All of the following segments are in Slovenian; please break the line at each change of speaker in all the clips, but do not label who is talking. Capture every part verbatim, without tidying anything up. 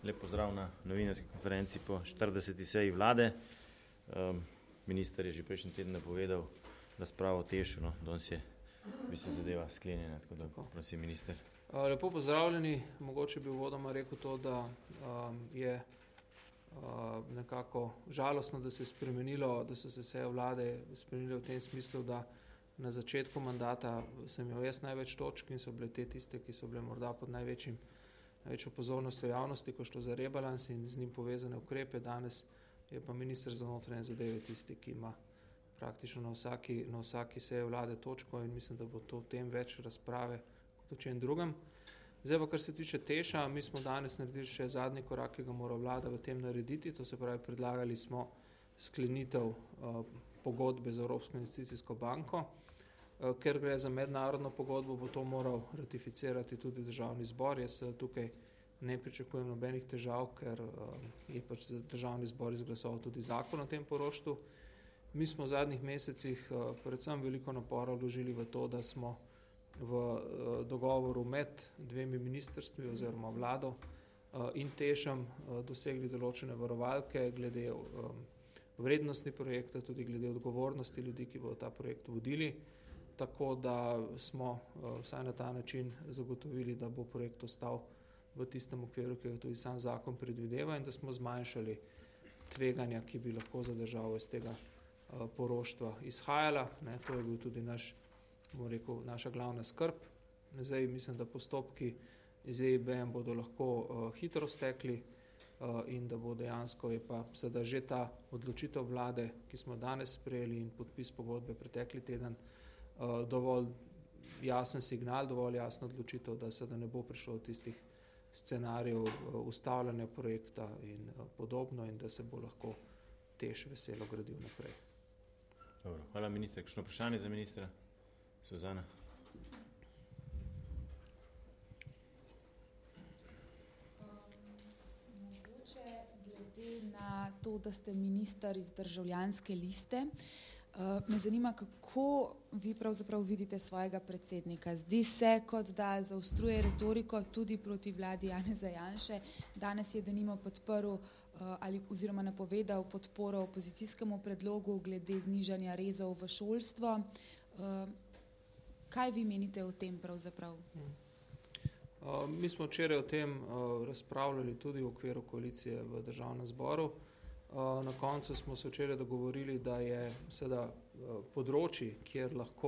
Lep pozdrav na novinarski konferenci po štirideseti seji vlade. Um, minister je že prejšnji teden napovedal razpravo o Tešu, no, danes je v bistvu zadeva sklenjena, tako da prosim minister.
Lepo pozdravljeni. Mogoče bi uvodoma rekel to, da um, je uh, nekako žalostno, da se je spremenilo, da so se seje vlade spremenile v tem smislu, da na začetku mandata sem imel jaz največ točk in so bile te tiste, ki so bile morda pod največjim največjo pozornostjo javnosti, ko šlo za rebalans in z njim povezane ukrepe. Danes je pa minister za notranje zadeve tisti, ki ima praktično na vsaki, na vsaki seji vlade točko in mislim, da bo to v tem več razprave kot o čem drugem. Zdaj pa, kar se tiče Teša, mi smo danes naredili še zadnji korak, ki ga mora vlada v tem narediti, to se pravi, predlagali smo sklenitev uh, pogodbe z Evropsko investicijsko banko. Ker gre za mednarodno pogodbo, bo to moral ratificirati tudi državni zbor. Jaz tukaj ne pričakujem nobenih težav, ker je pač državni zbor izglasoval tudi zakon o tem poroštvu. Mi smo v zadnjih mesecih predvsem veliko napora vložili v to, da smo v dogovoru med dvemi ministrstvi oziroma vlado in Tešem dosegli določene varovalke glede vrednosti projekta, tudi glede odgovornosti ljudi, ki bodo ta projekt vodili. Tako da smo vsaj na ta način zagotovili, da bo projekt ostal v tistem okviru, ki ga tudi sam zakon predvideva in da smo zmanjšali tveganja, ki bi lahko za državo iz tega poroštva izhajala. Ne, to je bil tudi naš, bomo rekel, naša glavna skrb. Zdaj mislim, da postopki z E I B-em bodo lahko uh, hitro stekli uh, in da bo dejansko je pa sedaj že ta odločitev vlade, ki smo danes sprejeli in podpis pogodbe pretekli teden, Uh, dovolj jasen signal, dovolj jasna odločitev, da se da ne bo prišlo od tistih scenarijev uh, ustavljanja projekta in uh, podobno in da se bo lahko Teš veselo gradil naprej.
Dobro, hvala minister. Kakšno vprašanje za ministra? Suzana.
Um, mogoče glede na to, da ste minister iz Državljanske liste, Uh, me zanima, kako vi pravzaprav vidite svojega predsednika. Zdi se, kot da zaostruje retoriko tudi proti vladi Janeza Janše. Danes je denimo podprl uh, ali oziroma napovedal podporo opozicijskemu predlogu glede znižanja rezov v šolstvo. Uh, kaj vi menite o tem pravzaprav?
Uh, mi smo včeraj o tem uh, razpravljali tudi v okviru koalicije v Državnem zboru. Na koncu smo se včeraj dogovorili, da je seveda področji, kjer lahko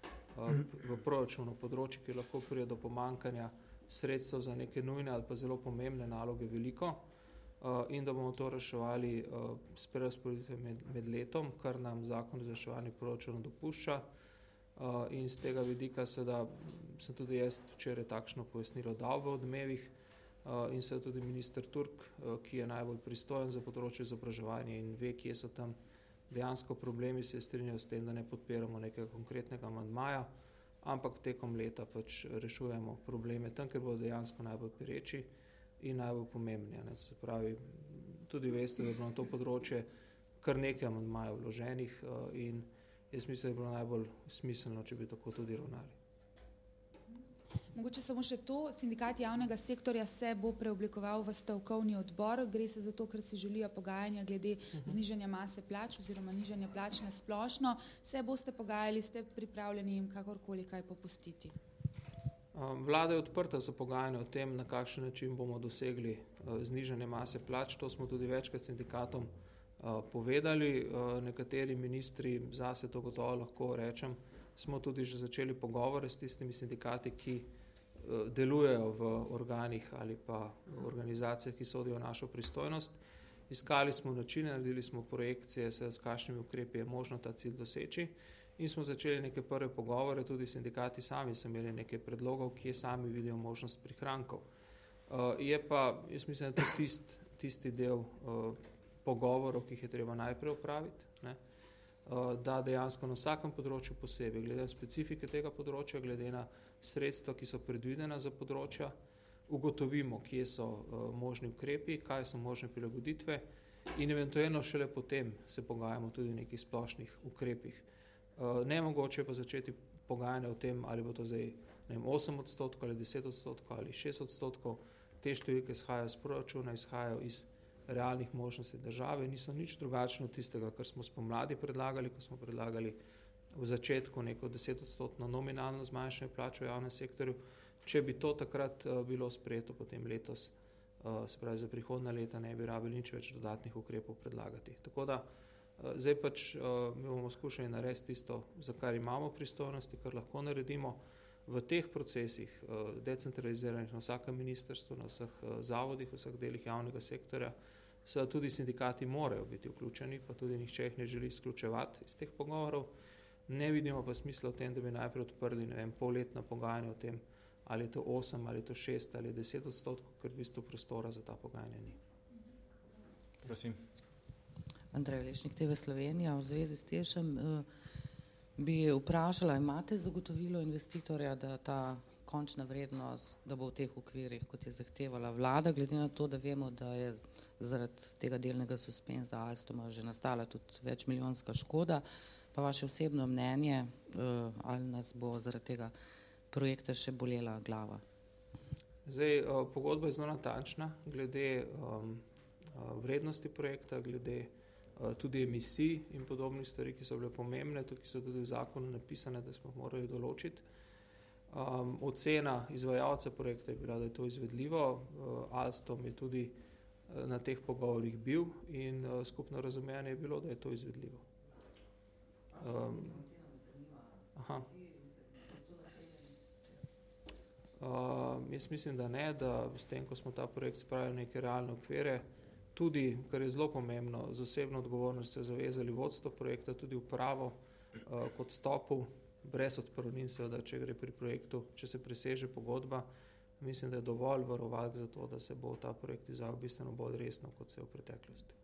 v proračunu področji, kjer lahko pride do pomankanja sredstev za neke nujne ali pa zelo pomembne naloge veliko in da bomo to reševali s prerazporeditvijo med, med letom, kar nam zakon o izvrševanju proračuna dopušča. In z tega vidika seveda sem tudi jaz včeraj takšno pojasnilo dal v Odmevih. Uh, in se tudi minister Turk, uh, ki je najbolj pristojen za področje izobraževanja in ve, kje so tam dejansko problemi, se strinjajo s tem, da ne podpiramo nekega konkretnega amandmaja, ampak tekom leta pač rešujemo probleme tam, ker bodo dejansko najbolj pereči in najbolj pomembni. Ne. Se pravi, tudi veste, da je bilo na to področje kar nekaj amandmajev vloženih uh, in jaz mislim, da je bilo najbolj smiselno, če bi tako tudi ravnali.
Mogoče samo še to, sindikat javnega sektorja se bo preoblikoval v stavkovni odbor. Gre se za to, ker si želijo pogajanja glede znižanja mase plač oziroma nižanja plač na splošno. Se boste pogajali, ste pripravljeni jim kakorkoli kaj popustiti?
Vlada je odprta za pogajanje o tem, na kakšen način bomo dosegli znižanje mase plač. To smo tudi večkrat sindikatom povedali. Nekateri ministri, zase to gotovo lahko rečem, smo tudi že začeli pogovore s tistimi sindikati, ki delujejo v organih ali pa v organizacijah, ki sodijo v našo pristojnost. Iskali smo načine, naredili smo projekcije, s kakšnimi ukrepi je možno ta cilj doseči in smo začeli neke prve pogovore, tudi sindikati sami so imeli nekaj predlogov, kje sami vidijo možnost prihrankov. Je pa, jaz mislim, da to tist, tisti del pogovorov, ki jih je treba najprej opraviti, ne? Da dejansko na vsakem področju posebej, glede na specifike tega področja, glede na sredstva, ki so predvidena za področja, ugotovimo, kje so uh, možni ukrepi, kaj so možne prilagoditve in eventualno šele potem se pogajamo tudi o nekih splošnih ukrepih. Uh, nemogoče pa začeti pogajanje o tem, ali bo to zdaj ne vem, osem odstotkov ali deset odstotkov ali šest odstotkov. te številke izhajajo iz proračuna, izhajajo iz realnih možnosti države, niso nič drugačno od tistega, kar smo spomladi predlagali, ko smo predlagali v začetku neko desetodstotno nominalno zmanjšanje plač v javnem sektorju. Če bi to takrat uh, bilo sprejeto, potem letos, uh, se pravi za prihodna leta, ne bi rabili nič več dodatnih ukrepov predlagati. Tako da uh, zdaj pač uh, mi bomo skušali narediti tisto, za kar imamo pristojnosti, kar lahko naredimo. V teh procesih, uh, decentraliziranih na vsakem ministrstvu, na vseh uh, zavodih, v vseh delih javnega sektorja, so tudi sindikati morajo biti vključeni, pa tudi nihče jih ne želi izključevati iz teh pogovorov. Ne vidimo pa smisla v tem, da bi najprej odprli, ne vem, polletna pogajanja o tem, ali je to osem, ali je to šest, ali je deset odstotkov, ker v bistvu prostora za ta pogajanja ni.
Prosim.
Andrej Lešnik, T V Slovenija, v zvezi s Tešem bi vprašala, imate zagotovilo investitorja, da ta končna vrednost, da bo v teh okvirih, kot je zahtevala vlada, glede na to, da vemo, da je zaradi tega delnega suspenza Alstoma že nastala tudi večmilijonska škoda, pa vaše osebno mnenje, ali nas bo zaradi tega projekta še bolela glava?
Zdaj, pogodba je zelo natančna glede um, vrednosti projekta, glede uh, tudi emisij in podobnih stvari, ki so bile pomembne, tukaj so tudi v zakonu napisane, da smo morali določiti. Um, ocena izvajalca projekta je bila, da je to izvedljivo. Uh, Alstom je tudi uh, na teh pogovorih bil in uh, skupno razumevanje je bilo, da je to izvedljivo. Um, aha. Uh, jaz mislim, da ne, da s tem, ko smo ta projekt spravili neke realne okvire, tudi, kar je zelo pomembno, z osebno odgovornostjo zavezali vodstvo projekta, tudi upravo uh, kot stopu, brez odpravnin seveda, če gre pri projektu, če se preseže pogodba, mislim, da je dovolj varovalk za to, da se bo ta projekt izvajal bistveno bolj resno, kot se je v preteklosti.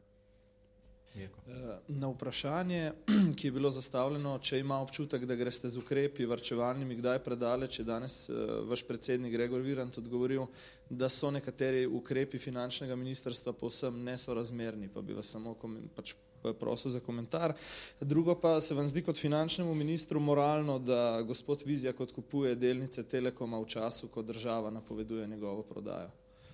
Na vprašanje, ki je bilo zastavljeno, če ima občutek, da greste z ukrepi varčevalnimi kdaj predaleč, je danes vaš predsednik Gregor Virant odgovoril, da so nekateri ukrepi finančnega ministrstva povsem nesorazmerni, pa bi vas samo pač prosil za komentar. Drugo pa, se vam zdi kot finančnemu ministru moralno, da gospod Vizjak odkupuje delnice Telekoma v času, ko država napoveduje njegovo prodajo?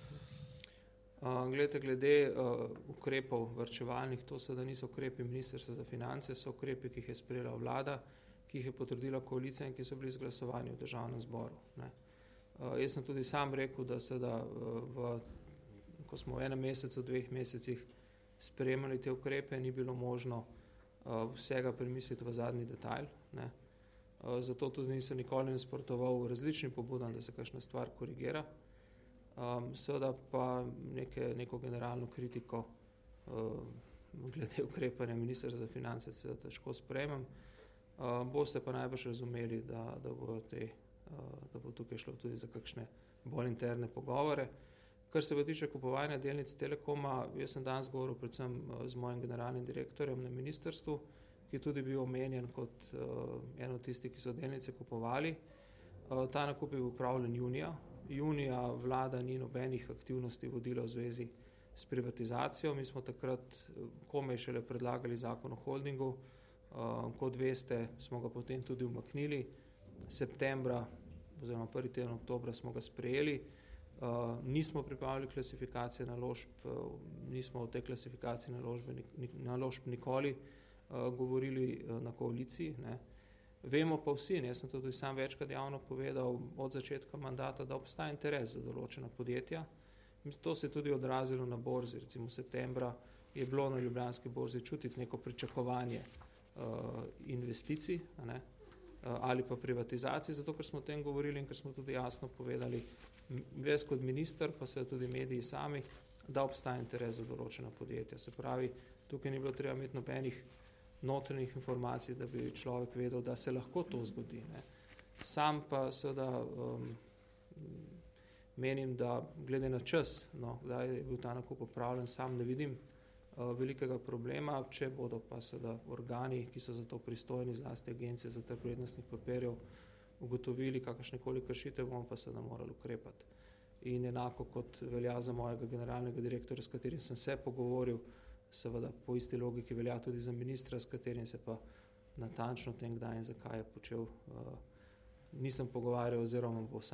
Uh, glede, glede uh, ukrepov varčevalnih, to seveda niso ukrepi Ministrstva za finance, so ukrepi, ki jih je sprejela vlada, ki jih je potrdila koalicija in ki so bili izglasovani v državnem zboru. Ne. Uh, jaz sem tudi sam rekel, da seveda, uh, v, ko smo v enem mesecu, dveh mesecih sprejemali te ukrepe, ni bilo možno uh, vsega premisliti v zadnji detajl. Ne. Uh, zato tudi nisem nikoli nasprotoval različnim pobudam, da se kakšna stvar korigira. Um, seveda pa neke, neko generalno kritiko uh, glede ukrepanja ministra za finance seveda težko sprejemem. Uh, boste pa najbrž razumeli, da, da, bo te, uh, da bo tukaj šlo tudi za kakšne bolj interne pogovore. Kar se pa tiče kupovanja delnic Telekoma, jaz sem danes govoril predvsem z mojim generalnim direktorjem na ministrstvu, ki je tudi bil omenjen kot uh, eno od tistih, ki so delnice kupovali. Uh, ta nakup je bil upravljen junija. Junija vlada ni nobenih aktivnosti vodila v zvezi s privatizacijo. Mi smo takrat komaj šele predlagali zakon o holdingu. Uh, kot veste, smo ga potem tudi umaknili. Septembra oziroma prvi teden oktobra smo ga sprejeli. Uh, nismo pripravili klasifikacije naložb, uh, nismo o tej klasifikaciji naložbe, naložb nikoli uh, govorili uh, na koaliciji, ne. Vemo pa vsi, ne, jaz sem to tudi sam večkrat javno povedal od začetka mandata, da obstaja interes za določena podjetja. To se je tudi odrazilo na borzi, recimo septembra je bilo na Ljubljanski borzi čutiti neko pričakovanje uh, investicij, ne, uh, ali pa privatizacij, zato ker smo o tem govorili in ker smo tudi jasno povedali, ves kot minister, pa se tudi mediji sami, da obstaja interes za določena podjetja. Se pravi, tukaj ni bilo treba imeti nobenih notranjih informacij, da bi človek vedel, da se lahko to zgodi. Ne. Sam pa seveda um, menim, da glede na čas, no, kdaj je bil ta nakup opravljen, sam ne vidim uh, velikega problema, če bodo pa seveda organi, ki so za to pristojni, zlasti agencije za trg vrednostnih papirjev, ugotovili kakršnekoli kršitev, bomo pa seveda morali ukrepati. In enako kot velja za mojega generalnega direktorja, s katerim sem se pogovoril, seveda po isti logiki velja tudi za ministra, s katerim se pa natančno tem, kdaj in zakaj je počel, uh, nisem pogovarjal oziroma bo sam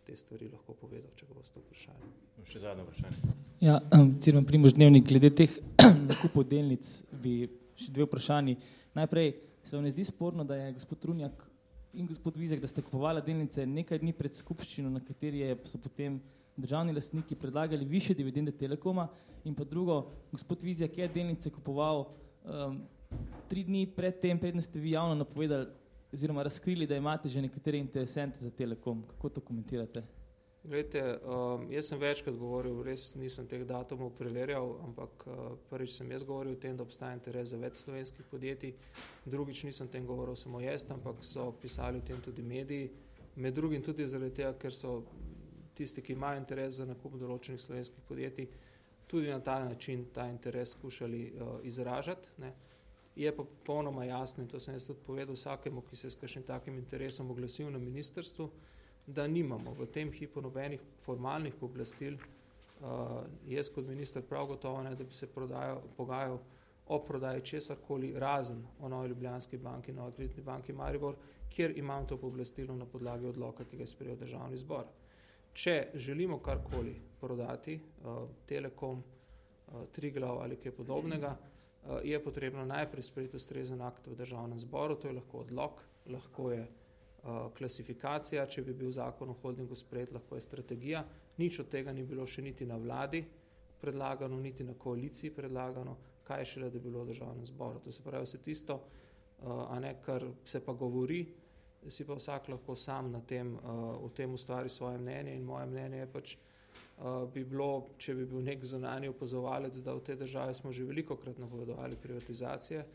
te stvari lahko povedal, če ga boste vprašali.
Še zadnje vprašanje.
Ja, Cirman Primož, Dnevnik, glede teh nakupov delnic bi še dve vprašanji. Najprej, se vam ne zdi sporno, da je gospod Trunjak in gospod Vizjak, da ste kupovali delnice nekaj dni pred skupščino, na kateri je, so potem državni lastniki predlagali više dividende Telekoma, in pa drugo, gospod Vizjak je delnice kupoval um, tri dni pred tem, predno ste vi javno napovedali oziroma razkrili, da imate že nekatere interesente za Telekom. Kako to komentirate?
Glejte, um, jaz sem večkrat govoril, res nisem teh datumov preverjal, ampak uh, prvič sem jaz govoril o tem, da obstaja interes za več slovenskih podjetij, drugič nisem o tem govoril samo jaz, ampak so pisali o tem tudi mediji, med drugim tudi zaradi tega, ker so tisti, ki imajo interes za nakup določenih slovenskih podjetij, tudi na ta način ta interes skušali uh, izražati. Ne. Je pa popolnoma jasno, in to sem jaz tudi povedal vsakemu, ki se s kakšnim takim interesom oglasil na ministrstvu, da nimamo v tem hipu nobenih formalnih pooblastil, uh, jaz kot minister prav gotovo ne, da bi se prodajal, pogajal o prodaji česarkoli razen o Novi Ljubljanski banki, Novi Kreditni banki Maribor, kjer imam to pooblastilo na podlagi odloka, ki ga je sprejel Državni zbor. Če želimo karkoli prodati, uh, Telekom, uh, Triglav ali kaj podobnega, uh, je potrebno najprej sprejeti ustrezen akt v Državnem zboru, to je lahko odlok, lahko je uh, klasifikacija, če bi bil zakon o holdingu sprejet, lahko je strategija. Nič od tega ni bilo še niti na vladi predlagano, niti na koaliciji predlagano, kaj je šele, da bi bilo v Državnem zboru. To se pravi vse tisto, uh, a ne, kar se pa govori, si pa vsak lahko sam na tem, uh, o tem ustvari svoje mnenje, in moje mnenje je pač, uh, bi bilo, če bi bil nek zunanji opazovalec, da v tej državi smo že velikokrat napovedovali privatizacije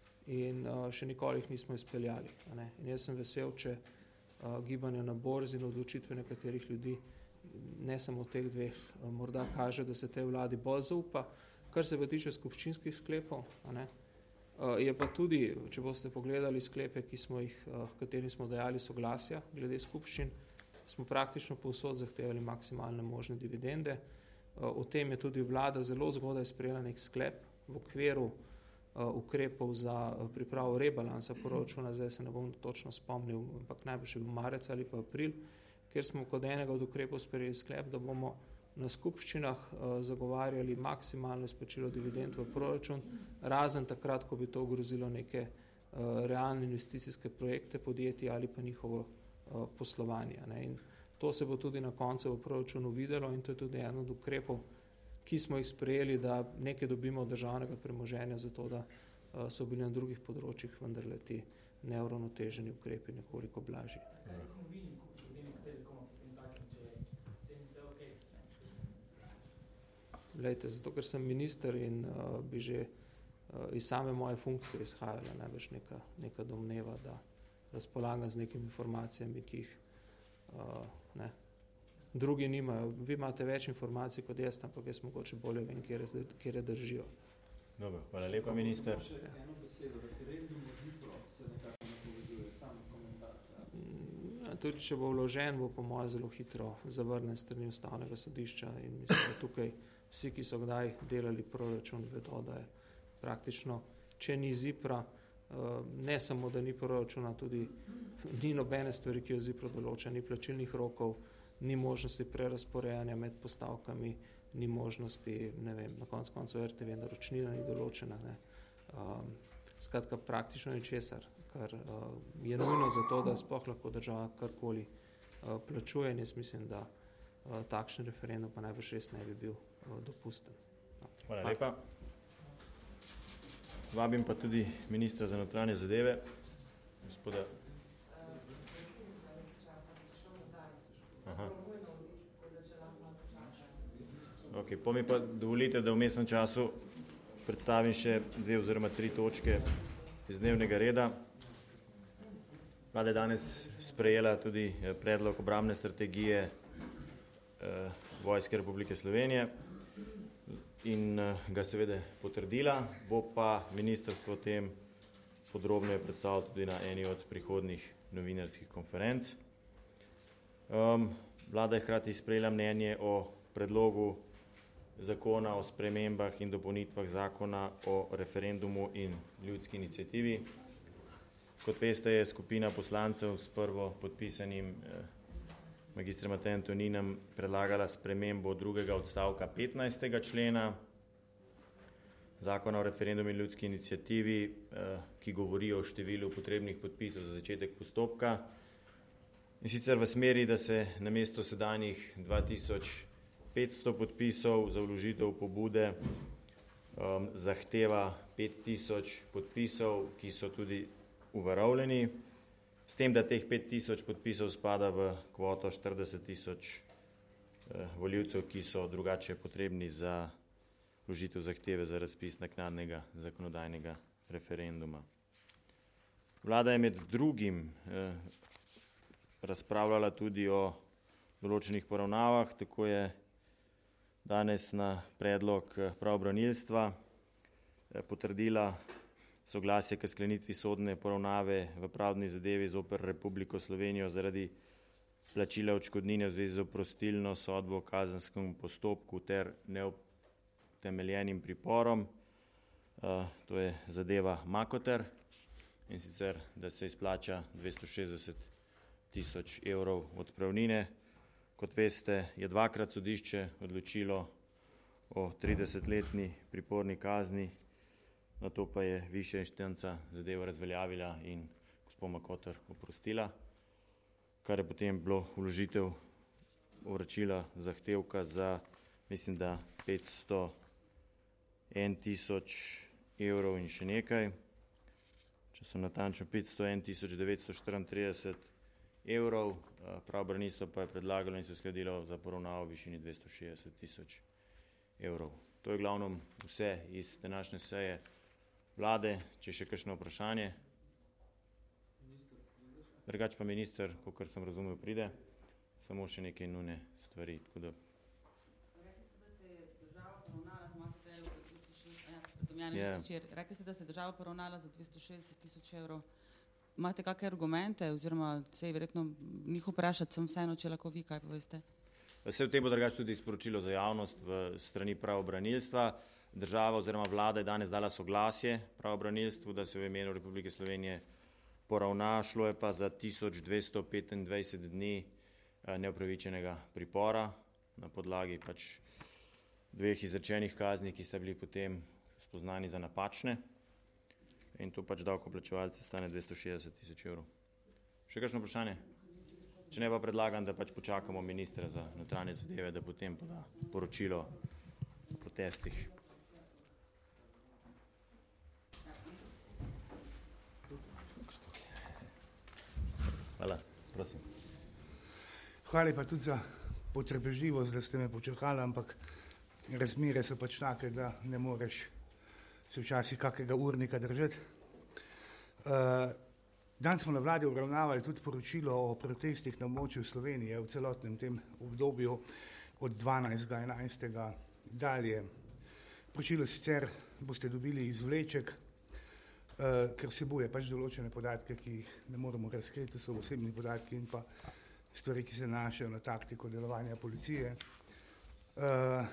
in uh, še nikoli jih nismo izpeljali. A ne. In jaz sem vesel, če uh, gibanje na borzi in odločitve nekaterih ljudi, ne samo teh dveh, uh, morda kaže, da se tej vladi bolj zaupa. Kar se pa tiče skupščinskih sklepov, a ne, Uh, je pa tudi, če boste pogledali sklepe, ki smo jih, uh, kateri smo dajali soglasja glede skupščin, smo praktično povsod zahtevali maksimalne možne dividende. Uh, o tem je tudi vlada zelo zgodaj sprejela nek sklep v okviru uh, ukrepov za uh, pripravo rebalansa proračuna, zdaj se ne bom točno spomnil, ampak najbolj še bil marec ali pa april, kjer smo kot enega od ukrepov sprejeli sklep, da bomo na skupščinah uh, zagovarjali maksimalno izplačilo dividend v proračun, razen takrat, ko bi to ogrozilo neke uh, realne investicijske projekte podjetij ali pa njihovo uh, poslovanje. Ne. In to se bo tudi na koncu v proračunu videlo in to je tudi eno od ukrepov, ki smo jih sprejeli, da nekaj dobimo od državnega premoženja, zato da uh, so bili na drugih področjih vendarle ti neuravnoteženi ukrepi nekoliko blažji. Lejte, zato, ker sem minister in uh, bi že uh, iz same moje funkcije izhajala največ neka, neka domneva, da razpolagam z nekimi informacijami, ki jih uh, ne, drugi nimajo. Vi imate več informacij kot jaz, ampak jaz mogoče bolje vem, kjer je držijo.
Dobro, hvala lepa, minister.
Še eno besedo, referendum o Zipro se nekako napoveduje, sam komentar. Ja.
Tudi, če bo vložen, bo po moje zelo hitro zavrnen strani Ustavnega sodišča in mislim, da tukaj vsi, ki so kdaj delali proračun, vedo, da je praktično, če ni Zipra, ne samo, da ni proračuna, tudi ni nobene stvari, ki jo Zipro določa, ni plačilnih rokov, ni možnosti prerasporejanja med postavkami, ni možnosti, ne vem, na koncu koncev R T V naročnina ni določena. Ne. Um, skratka, praktično ničesar, kar uh, je nujno za to, da sploh lahko država karkoli uh, plačuje in jaz mislim, da uh, takšen referendum pa najbrž res ne bi bil uh, dopusten. No.
Hvala lepa. Vabim pa tudi ministra za notranje zadeve, gospoda. Aha. Ok, po mi pa dovolite, da v vmesnem času predstavim še dve oziroma tri točke iz dnevnega reda. Vlada je danes sprejela tudi predlog obrambne strategije eh, Vojske Republike Slovenije in eh, ga seveda potrdila, bo pa ministrstvo o tem podrobneje predstavilo tudi na eni od prihodnjih novinarskih konferenc. Um, vlada je hkrati sprejela mnenje o predlogu zakona o spremembah in dopolnitvah zakona o referendumu in ljudski iniciativi. Kot veste, je skupina poslancev s prvo podpisanim eh, magistra Mateja Toninem predlagala spremembo drugega odstavka petnajstega člena Zakona o referendumu in ljudski iniciativi, ki govori o številu potrebnih podpisov za začetek postopka. In sicer v smeri, da se namesto sedanjih dva tisoč petsto podpisov za vložitev pobude um, zahteva pet tisoč podpisov, ki so tudi uveljavljeni, s tem, da teh pet tisoč podpisov spada v kvoto štirideset tisoč eh, volivcev, ki so drugače potrebni za vložitev zahteve za razpis naknadnega zakonodajnega referenduma. Vlada je med drugim eh, razpravljala tudi o določenih poravnavah, tako je danes na predlog pravobranilstva eh, potrdila soglasje k sklenitvi sodne poravnave v pravdni zadevi zoper Republiko Slovenijo zaradi plačila odškodnine v zvezi z oprostilno sodbo v kazenskem postopku ter neutemeljenim priporom. Uh, to je zadeva Makoter, in sicer, da se izplača dvesto šestdeset tisoč evrov odpravnine. Kot veste, je dvakrat sodišče odločilo o tridesetletni priporni kazni, na to pa je višja inštanca zadevo razveljavila in gospod Makoter oprostila, kar je potem bilo vložitev vračila zahtevka za, mislim, da petsto en tisoč evrov in še nekaj, če so natančno petsto en tisoč devetsto štiriintrideset evrov, pravobranilstvo pa je predlagalo in se uskladilo za poravnavo v višini dvesto šestdeset tisoč evrov. To je glavnom vse iz današnje seje vlade. Če še kakšno vprašanje? Drugač pa minister, kakor sem razumel, pride, samo še nekaj nujne stvari. Tako da...
Rekli ste, da se je država poravnala za dvesto šestdeset tisoč evrov. Imate kakšne argumente, oziroma se je verjetno njih vprašati, sem vseeno, če lahko vi kaj poveste?
Vse v tem bo drugače tudi sporočilo za javnost v strani pravobranilstva. Država oziroma vlada je danes dala soglasje pravobranilstvu, da se v imenu Republike Slovenije poravna, šlo je pa za tisoč dvesto petindvajset dni neupravičenega pripora na podlagi pač dveh izrečenih kazni, ki sta bili potem spoznani za napačne, in to pač davkoplačevalce stane dvesto šestdeset tisoč evrov. Še kakšno vprašanje? Če ne, pa predlagam, da pač počakamo ministra za notranje zadeve, da potem poda poročilo o protestih. Hvala, prosim.
Hvala pa tudi za potrpežljivost, da ste me počakali, ampak razmere so pač take, da ne moreš se včasih kakega urnika držati. Uh, danes smo na vladi obravnavali tudi poročilo o protestih na območju Slovenije v celotnem tem obdobju od dvanajstega enajstega dalje. Poročilo sicer boste dobili izvleček, uh, ker vsebuje pač določene podatke, ki jih ne moremo razkriti, so osebni podatki in pa stvari, ki se nanašajo na taktiko delovanja policije. Uh,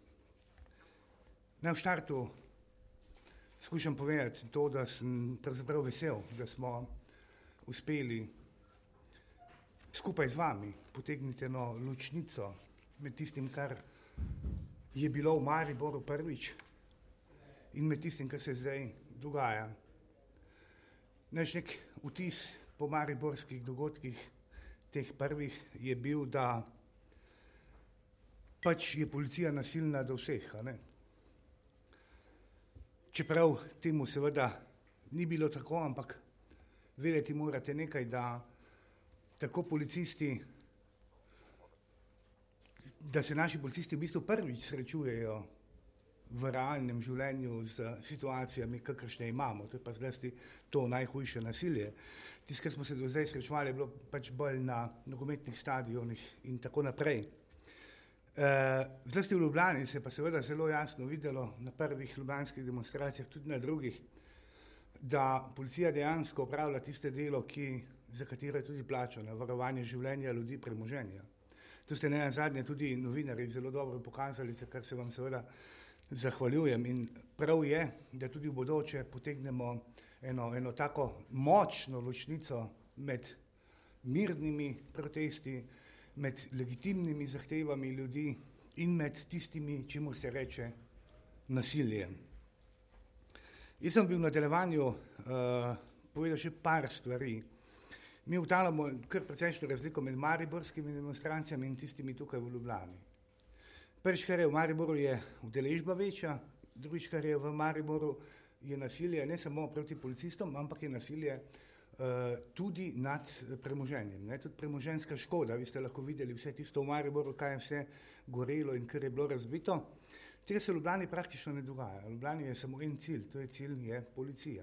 naj v štartu skušam povedati to, da sem pravzaprav vesel, da smo uspeli skupaj z vami potegniti eno ločnico med tistim, kar je bilo v Mariboru prvič in med tistim, kar se zdaj dogaja. Naš nek vtis po mariborskih dogodkih, teh prvih, je bil, da pač je policija nasilna do vseh, a ne? Čeprav temu seveda ni bilo tako, ampak vedeti morate nekaj, da tako policisti, da se naši policisti v bistvu prvič srečujejo v realnem življenju z situacijami, kakršne imamo. To je pa zlasti to najhujše nasilje. Tisto, kar smo se do zdaj srečevali, je bilo pač bolj na nogometnih stadionih in tako naprej. Uh, zlasti v Ljubljani se pa seveda zelo jasno videlo na prvih ljubljanskih demonstracijah, tudi na drugih, da policija dejansko opravlja tiste delo, ki, za katero je tudi plačana, varovanje življenja ljudi, premoženja. To ste ne nazadnje tudi novinarji zelo dobro pokazali, za kar se vam seveda zahvaljujem, in prav je, da tudi v bodoče potegnemo eno, eno tako močno ločnico med mirnimi protesti, med legitimnimi zahtevami ljudi in med tistimi, čemu se reče nasilje. Jaz sem bil v nadaljevanju uh, povedal še par stvari. Mi ugotavljamo kar precejšnjo razliko med mariborskimi demonstracijami in tistimi tukaj v Ljubljani. Prvič, kar je v Mariboru, je udeležba večja, drugič, kar je v Mariboru, je nasilje ne samo proti policistom, ampak je nasilje uh, tudi nad premoženjem. Ne? Tudi premoženjska škoda, vi ste lahko videli vse tisto v Mariboru, kaj je vse gorelo in kar je bilo razbito. Tega se v Ljubljani praktično ne dogaja. V Ljubljani je samo en cilj, to je cilj je policija.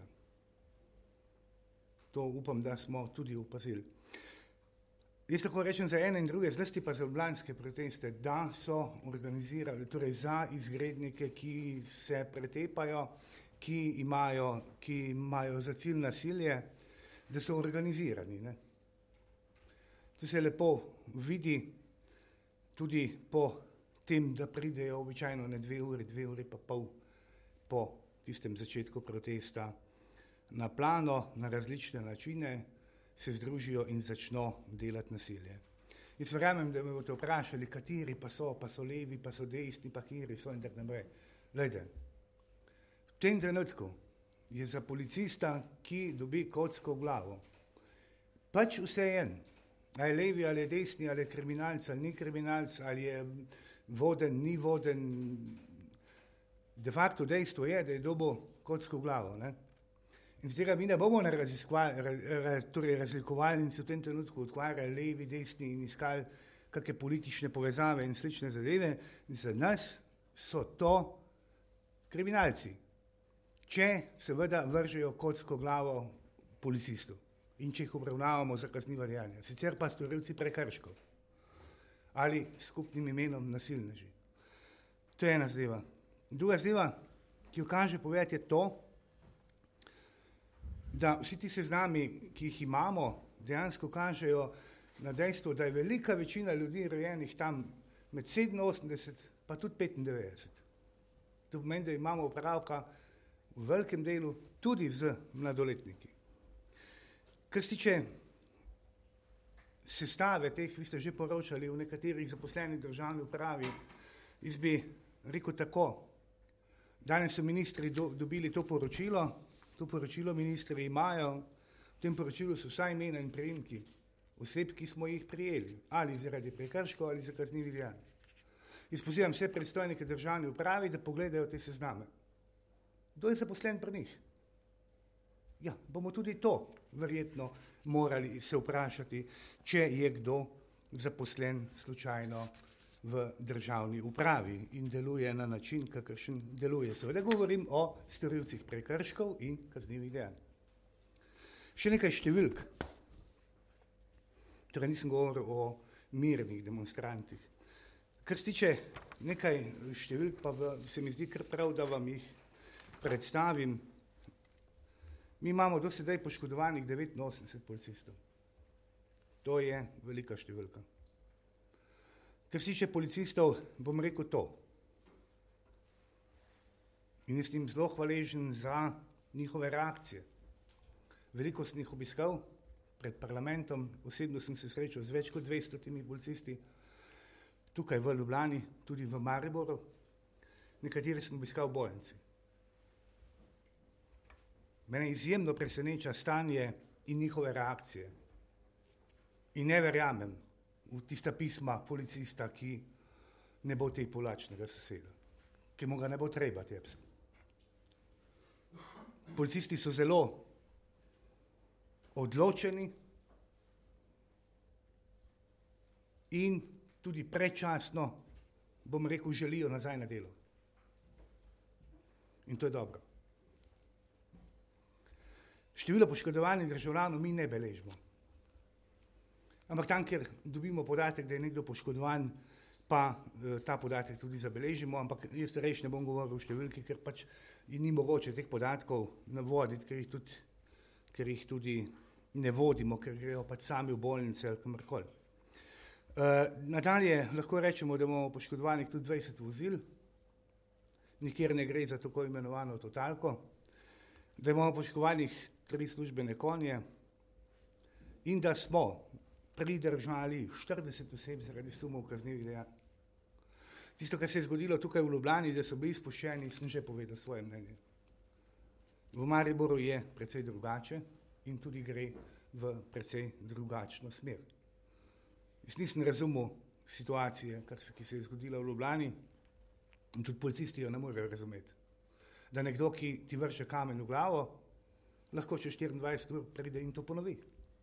To upam, da smo tudi opazili. Jaz lahko rečem za ene in druge, zlasti pa za ljubljanske proteste, da so organizirali, torej za izgrednike, ki se pretepajo, ki imajo, ki imajo za cilj nasilje, da so organizirani. Ne? To se lepo vidi tudi po tem, da pridejo običajno na dve uri, dve uri pa pol po tistem začetku protesta na plano, na različne načine, se združijo in začno delati nasilje. Jaz verjamem, da me boste vprašali, kateri pa so, pa so levi, pa so desni, pa kjeri so in tako naprej. Glejte, v tem trenutku je za policista, ki dobi kocko v glavo, pač vse en, ali je levi, ali je desni, ali je kriminalc, ali ni kriminalc, ali je voden, ni voden. De facto dejstvo je, da je dobil kocko v glavo. Ne? In z tega mi ne bomo torej razlikovali in se v tem trenutku odkvarjali levi, desni in iskali kakšne politične povezave in slične zadeve. Za nas so to kriminalci, če seveda vržejo kocko glavo policistu in če jih obravnavamo za kazniva dejanja. Sicer pa storilci prekrškov ali skupnim imenom nasilneži. To je ena zadeva. Druga zadeva, ki jo kaže povedati, je to, da vsi ti seznami, ki jih imamo, dejansko kažejo na dejstvo, da je velika večina ljudi rojenih tam med sedeminosemdeset pa tudi petindevetdeset. To pomeni, da imamo opravka v velikem delu tudi z mladoletniki. Kar se tiče sestave teh, vi ste že poročali v nekaterih zaposlenih državni upravi, jaz bi rekel tako, danes so ministri do, dobili to poročilo, to poročilo ministri imajo, v tem poročilu so vsa imena in priimki oseb, ki smo jih prijeli, ali zaradi prekrškov ali za kaznivih dejanj. Jaz pozivam vse predstojnike državne upravi, da pogledajo te sezname. Kdo je zaposlen pri njih? Ja, bomo tudi to verjetno morali se vprašati, če je kdo zaposlen slučajno v državni upravi in deluje na način, kakršen deluje. Seveda govorim o storilcih prekrškov in kaznivih dejanj. Še nekaj številk. Torej nisem govoril o mirnih demonstrantih. Kar se tiče nekaj številk, pa v, se mi zdi kar prav, da vam jih predstavim. Mi imamo do sedaj poškodovanih devetinosemdeset policistov. To je velika številka. Kar se tiče policistov, bom rekel to. In jaz sem zelo hvaležen za njihove reakcije. Veliko sem jih obiskal pred parlamentom, osebno sem se srečal z več kot dvestotimi policisti, tukaj v Ljubljani, tudi v Mariboru, nekateri sem obiskal v bolnici. Mene izjemno preseneča stanje in njihove reakcije. In ne verjamem v tista pisma policista, ki ne bo tej polačnega soseda, ki mu ga ne bo treba tepsa. Policisti so zelo odločeni in tudi predčasno, bom rekel, želijo nazaj na delo. In to je dobro. Število poškodovanih državljanov mi ne beležimo. Ampak tam, kjer dobimo podatek, da je nekdo poškodovan, pa eh, ta podatek tudi zabeležimo, ampak jaz res ne bom govoril o številki, ker pač ni mogoče teh podatkov navoditi, ker jih tudi, ker jih tudi ne vodimo, ker grejo pač sami v bolnice ali kamorkoli. Uh, nadalje lahko rečemo, da imamo poškodovanih tudi dvajset vozil, nikjer ne gre za tako imenovano totalko, da imamo poškodovanih tri službene konje in da smo pridržali štirideset oseb zaradi sumov kaznivih dejanj. Tisto, kar se je zgodilo tukaj v Ljubljani, da so bili izpuščeni, sem že povedal svoje mnenje. V Mariboru je precej drugače in tudi gre v precej drugačno smer. Jaz nisem razumel situacije, kar se, ki se je zgodila v Ljubljani, in tudi policisti jo ne morejo razumeti. Da nekdo, ki ti vrže kamen v glavo, lahko čez štiriindvajset ur pride in to ponovi.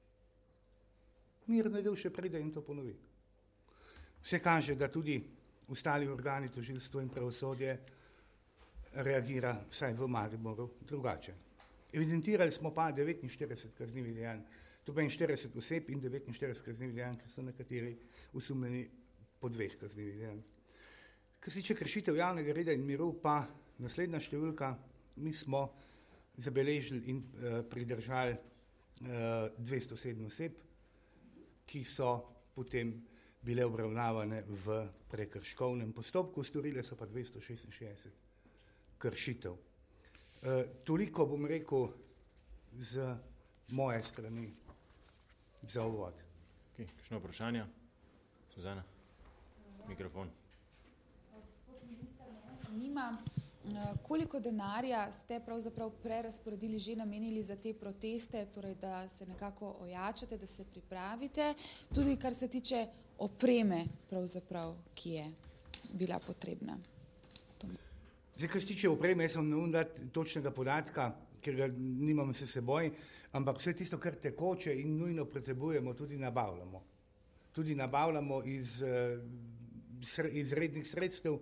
Mirno del še pride in to ponovi. Vse kaže, da tudi ostali organi, tožilstvo in pravosodje reagira vsaj v Mariboru drugače. Evidentirali smo pa devetinštirideset kaznivih dejanj, to pa štirideset oseb in devetinštirideset kaznivih dejanj, ker so nekateri osumljeni po dveh kaznivih dejanj. Kar se tiče kršitev javnega reda in miru, pa naslednja številka, mi smo zabeležili in uh, pridržali uh, dvesto sedem oseb, ki so potem bile obravnavane v prekrškovnem postopku, storile so pa dvesto šestinšestdeset kršitev. E, toliko bom rekel z moje strani za uvod.
Okay, kakšno vprašanje? Suzana, mikrofon.
Gospod minister, me zanima, koliko denarja ste pravzaprav prerazporedili, že namenili za te proteste, torej da se nekako ojačate, da se pripravite, tudi kar se tiče opreme, pravzaprav, ki je bila potrebna.
Zdaj, kar se tiče opreme, jaz vam ne bom dati točnega podatka, ker ga nimam se seboj, ampak vse tisto, kar tekoče in nujno potrebujemo, tudi nabavljamo. Tudi nabavljamo iz, iz rednih sredstev.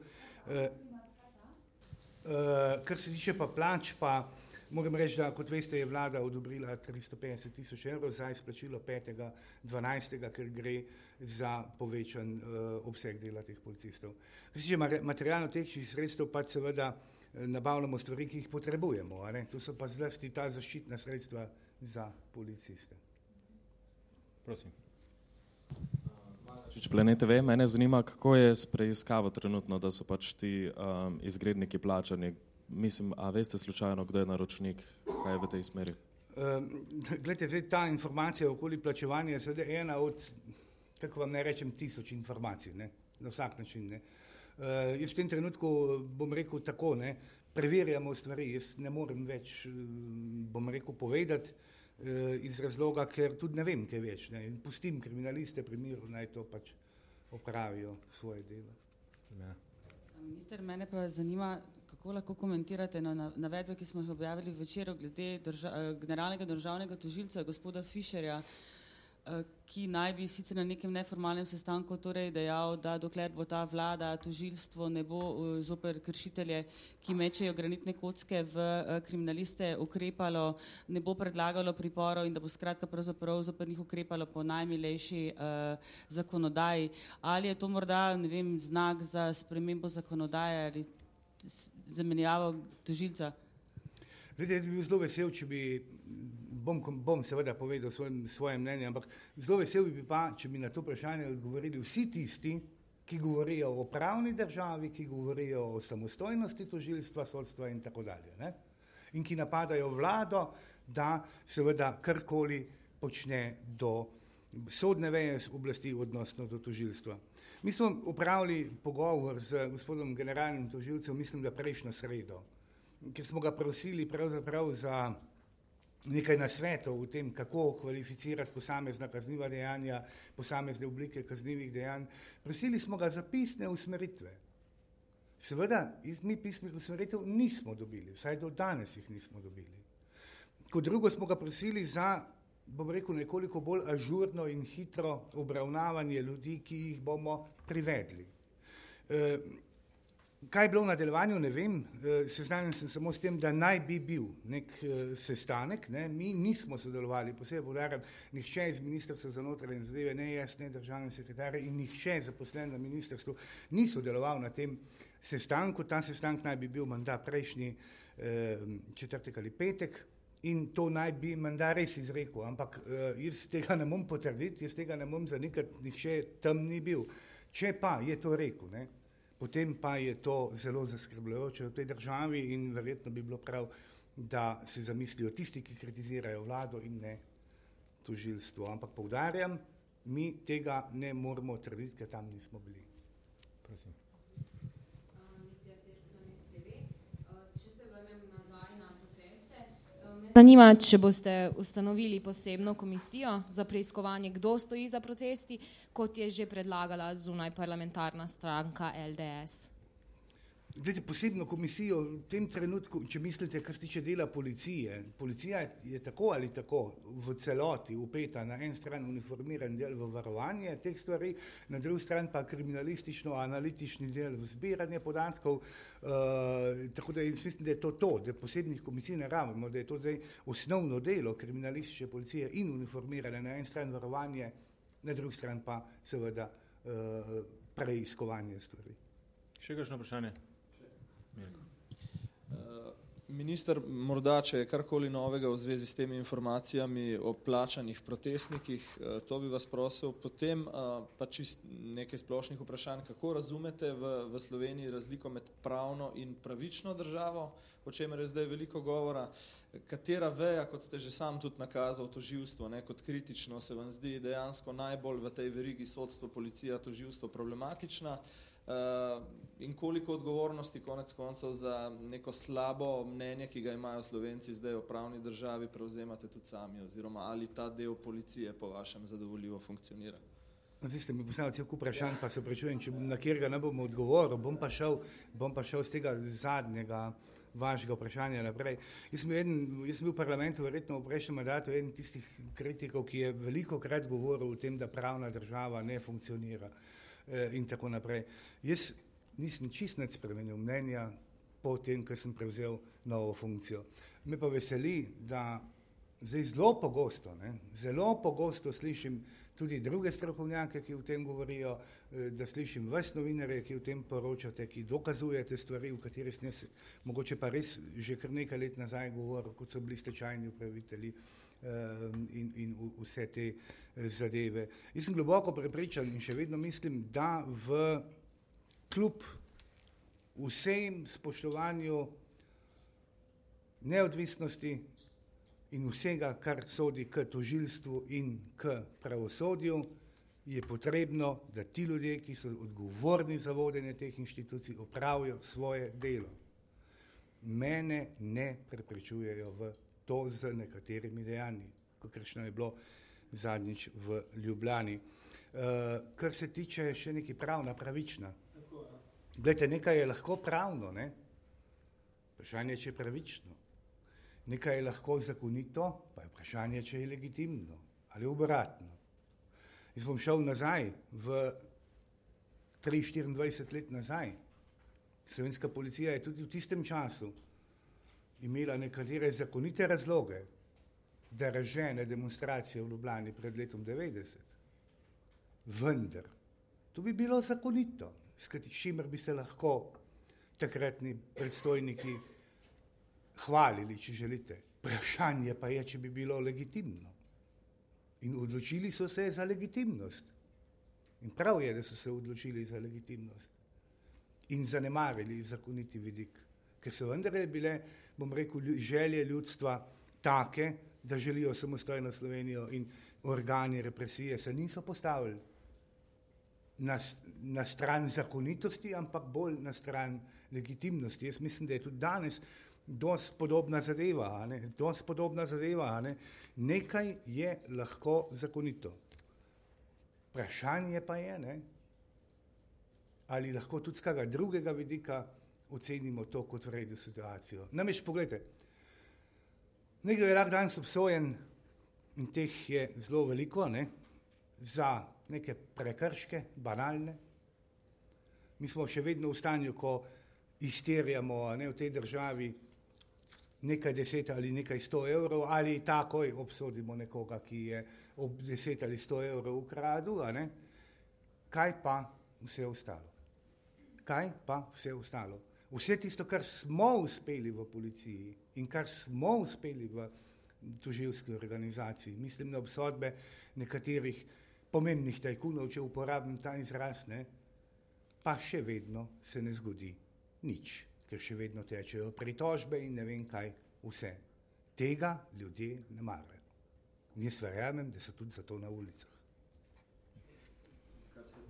Kar se tiče pa plač, pa moram reči, da kot veste je vlada odobrila tristo petdeset tisoč evrov za izplačilo petega dvanajstega, ker gre za povečan uh, obseg dela teh policistov. Kar se tiče materialno-tehničnih sredstev, pa seveda nabavljamo stvari, ki jih potrebujemo. A ne? To so pa zlasti ta zaščitna sredstva za policiste.
Prosim.
Planet T V, mene zanima, kako je s preiskavo trenutno, da so pač ti um, izgredniki plačani. Mislim, a veste slučajno, kdo je naročnik, kaj je v tej smeri?
Um, Glejte, zdaj ta informacija okoli plačevanja je seveda ena od, kako vam ne rečem, tisoč informacij, ne? Na vsak način. Ne? Uh, jaz v tem trenutku bom rekel tako, ne? Preverjamo stvari, jaz ne morem več, bom rekel, povedati, uh, iz razloga, ker tudi ne vem, kaj več. Ne? Pustim kriminaliste pri miru, naj to pač opravijo svoje delo.
Ja.
Minister, mene pa zanima, kako lahko komentirate na navedbe, ki smo jih objavili v Večeru glede drža, generalnega državnega tožilca, gospoda Fišerja, ki naj bi sicer na nekem neformalnem sestanku torej dejal, da dokler bo ta vlada, tožilstvo ne bo zoper kršitelje, ki mečejo granitne kocke v kriminaliste, ukrepalo, ne bo predlagalo priporov in da bo skratka pravzaprav zoper njih ukrepalo po najmilejši uh, zakonodaji. Ali je to morda, ne vem, znak za spremembo zakonodaje ali zamenjavo tožilca?
Glede, jaz bi bil zelo vesel, če bi, bom, bom seveda povedal svoje, svoje mnenje, ampak zelo vesel bi pa, če bi na to vprašanje odgovorili vsi tisti, ki govorijo o pravni državi, ki govorijo o samostojnosti tožilstva, sodstva in tako dalje. Ne? In ki napadajo vlado, da seveda karkoli počne do sodne veje oblasti odnosno do tožilstva. Mi smo upravili pogovor z gospodom generalnim tožilcem, mislim, da prejšnjo sredo, ker smo ga prosili pravzaprav za nekaj nasvetov o tem, kako kvalificirati posamezna kazniva dejanja, posamezne oblike kaznivih dejanj. Prosili smo ga za pisne usmeritve. Seveda, mi pisnih usmeritev nismo dobili, vsaj do danes jih nismo dobili. Kot drugo smo ga prosili za, bom rekel, nekoliko bolj ažurno in hitro obravnavanje ljudi, ki jih bomo privedli. E, kaj je bilo v nadaljevanju, ne vem, e, seznanjen sem samo s tem, da naj bi bil nek e, sestanek, ne? Mi nismo sodelovali, posebej poudarjam, nihče iz Ministrstva za notranje zadeve, ne jaz, ne državni sekretar in nihče zaposlen na ministrstvu ni sodeloval na tem sestanku. Ta sestanek naj bi bil menda prejšnji e, četrtek ali petek, in to naj bi menda res izrekel, ampak uh, jaz tega ne bom potrditi, jaz tega ne bom zanikati, nihče tam ni bil. Če pa je to rekel, ne, potem pa je to zelo zaskrbljujoče v tej državi in verjetno bi bilo prav, da se zamislijo tisti, ki kritizirajo vlado in ne tožilstvo. Ampak poudarjam, Mi tega ne moramo trditi, ker tam nismo bili. Prosim.
Zanima, če boste ustanovili posebno komisijo za preiskovanje, kdo stoji za protesti, kot je že predlagala zunaj parlamentarna stranka L D S.
Zdajte, posebno komisijo v tem trenutku, če mislite, kar se tiče dela policije, policija je tako ali tako v celoti upeta na en stran uniformiran del v varovanje teh stvari, na drugi stran pa kriminalistično-analitični del v zbiranje podatkov, uh, tako da mislim, da je to to, da posebnih komisij ne rabimo, da je to zdaj osnovno delo kriminalistične policije in uniformirane na en stran varovanje, na drugi stran pa seveda uh, preiskovanje stvari.
Še kakšno vprašanje?
Minister, morda, če je karkoli novega v zvezi s temi informacijami o plačanih protestnikih, to bi vas prosil. Potem pa čist nekaj splošnih vprašanj, kako razumete v, v Sloveniji razliko med pravno in pravično državo, o čemer je zdaj veliko govora, katera veja, kot ste že sam tudi nakazal, toživstvo, ne, kot kritično se vam zdi dejansko najbolj v tej verigi sodstvo, policija, toživstvo problematična, Uh, in koliko odgovornosti konec koncev za neko slabo mnenje, ki ga imajo Slovenci zdaj o pravni državi, prevzemate tudi sami, oziroma ali ta del policije po vašem zadovoljivo funkcionira?
No, zdaj ste mi postavili cel kup vprašanj, pa se prečujem, če na katerega ne bom odgovoril, bom pa šel, bom pa šel z tega zadnjega vašega vprašanja naprej. Jaz sem, eden, jaz sem bil v parlamentu verjetno v prejšnjem mandatu eden tistih kritikov, ki je veliko krat govoril o tem, da pravna država ne funkcionira in tako naprej. Jaz nisem čist nič spremenil mnenja po tem, ko sem prevzel novo funkcijo. Me pa veseli, da zdaj zelo pogosto, ne, zelo pogosto slišim tudi druge strokovnjake, ki o tem govorijo, da slišim vas novinarje, ki o tem poročate, ki dokazujete stvari, v kateri sem jaz mogoče pa res že kar nekaj let nazaj govoril, kot so bili stečajni upravitelji in, in vse te zadeve. Jaz sem globoko prepričan in še vedno mislim, da v kljub vsem spoštovanju neodvisnosti in vsega, kar sodi k tožilstvu in k pravosodju, je potrebno, da ti ljudje, ki so odgovorni za vodenje teh inštitucij, opravijo svoje delo. Mene ne preprečujejo v to z nekaterimi dejanji, kakršno je bilo zadnjič v Ljubljani. Uh, kar se tiče še nekaj pravna, pravična. Glejte, nekaj je lahko pravno, ne? Vprašanje, če je pravično. Nekaj je lahko zakonito, pa je vprašanje, če je legitimno ali obratno. Jaz bom šel nazaj v tri štiriindvajset let nazaj. Slovenska policija je tudi v tistem času imela nekatere zakonite razloge, da razžene demonstracije v Ljubljani pred letom devetdeset. Vendar, to bi bilo zakonito, s čimer bi se lahko takratni predstojniki hvalili, če želite. Vprašanje pa je, če bi bilo legitimno. In odločili so se za legitimnost. In prav je, da so se odločili za legitimnost. In zanemarili zakoniti vidik. Ker so vendarle bile, bom rekel, želje ljudstva take, da želijo samostojno Slovenijo in organi represije se niso postavili na, na stran zakonitosti, ampak bolj na stran legitimnosti. Jaz mislim, da je tudi danes dosti podobna zadeva, a ne? Dosti podobna zadeva, a ne? Nekaj je lahko zakonito. Vprašanje pa je, ne? Ali lahko tudi z kakega drugega vidika ocenimo to kot v redu situacijo. Namreč pogledajte, nekdo je lahko danes obsojen in teh je zelo veliko, ne, za neke prekrške, banalne. Mi smo še vedno v stanju, ko izterjamo, ne, v tej državi nekaj deset ali nekaj sto evrov, ali takoj obsodimo nekoga, ki je ob deset ali sto evrov ukradel, a ne. Kaj pa vse ostalo? Kaj pa vse ostalo? Vse tisto, kar smo uspeli v policiji in kar smo uspeli v tožilski organizaciji, mislim na obsodbe nekaterih pomembnih tajkunov, če uporabim ta izraz, ne, pa še vedno se ne zgodi nič, ker še vedno tečejo pritožbe in ne vem kaj vse. Tega ljudje ne marajo. In jaz verjamem, da so tudi zato na ulicah.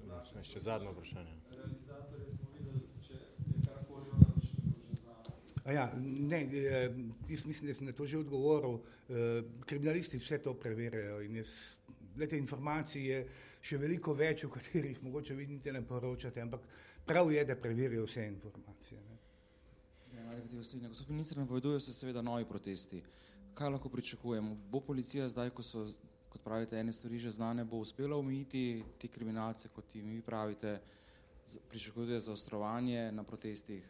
Še zadnje vprašanje.
Realizatorje smo videli, če je karkoli o naročniku že znano.
A ja, ne, jaz mislim, da sem na to že odgovoril. Kriminalisti vse to preverjajo in jaz, glede informacij je še veliko več, o katerih mogoče vi niti ne poročate, ampak prav je, da preverijo vse informacije. Ne.
Ja, gospod minister, napovedujejo se seveda novi protesti. Kaj lahko pričakujemo? Bo policija zdaj, ko so, kot pravite, ene stvari že znane, bo uspela omejiti te kriminalce, kot jim vi pravite, pričakujete zaostrovanje na protestih?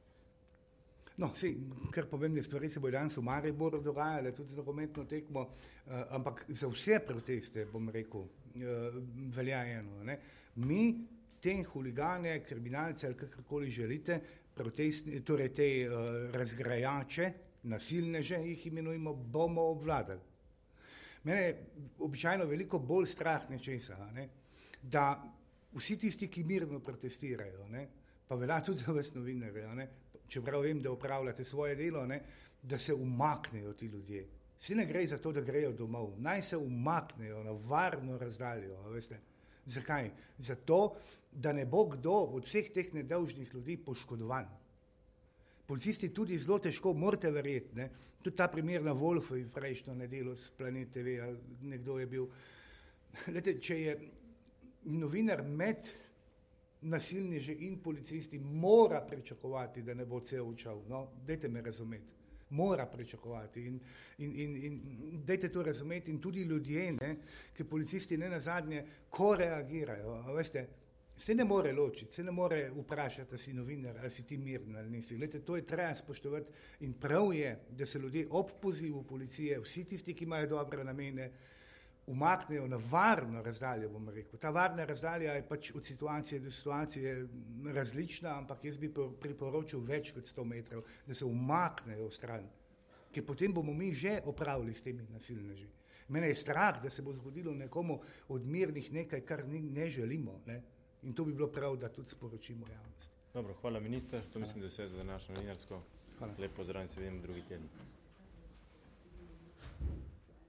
No, sej, kar pomembne stvari se bo danes v Mariboru dogajale, tudi z nogometno tekmo, uh, ampak za vse proteste, bom rekel, uh, velja eno. Ne? Mi te huligane, kriminalce ali kakorkoli želite, torej te uh, razgrajače, nasilneže, jih imenujemo, bomo obvladali. Mene je običajno veliko bolj strah nečesa, ne? Da vsi tisti, ki mirno protestirajo, ne? Pa velja tudi za vas novinarje, ne? Čeprav vem, da upravljate svoje delo, ne? Da se umaknejo ti ljudje. Vsi ne gre za to, da grejo domov, naj se umaknejo na varno razdaljo, veste. Zakaj? Zato, da ne bo kdo od vseh teh nedolžnih ljudi poškodovan. Policisti tudi zelo težko, morate verjeti, ne? Tudi ta primer na Wolfovi prejšnjo nedeljo s Planet T V, ali nekdo je bil. Lete, če je novinar med nasilneži in policisti, mora pričakovati, da ne bo cel učal. No, dajte me razumeti. Mora pričakovati in, in, in, in dajte to razumeti in tudi ljudje, ne, ki policisti ne nazadnje, ko reagirajo, a veste, se ne more ločiti, se ne more vprašati, da si novinar, ali si ti miren ali nisi. Glede, to je treba spoštovati in prav je, da se ljudje ob pozivu policije, vsi tisti, ki imajo dobre namene, umaknejo na varno razdaljo, bom rekel. Ta varna razdalja je pač od situacije do situacije različna, ampak jaz bi priporočil več kot sto metrov, da se umaknejo v stran, ker potem bomo mi že opravili s temi nasilneži. Mene je strah, da se bo zgodilo nekomu od mirnih nekaj, kar ne želimo, ne? In to bi bilo prav, da tudi sporočimo javnosti.
Dobro, hvala minister, to mislim, da je vse za današnjo novinarsko. Lep pozdrav in se vidimo drugi teden.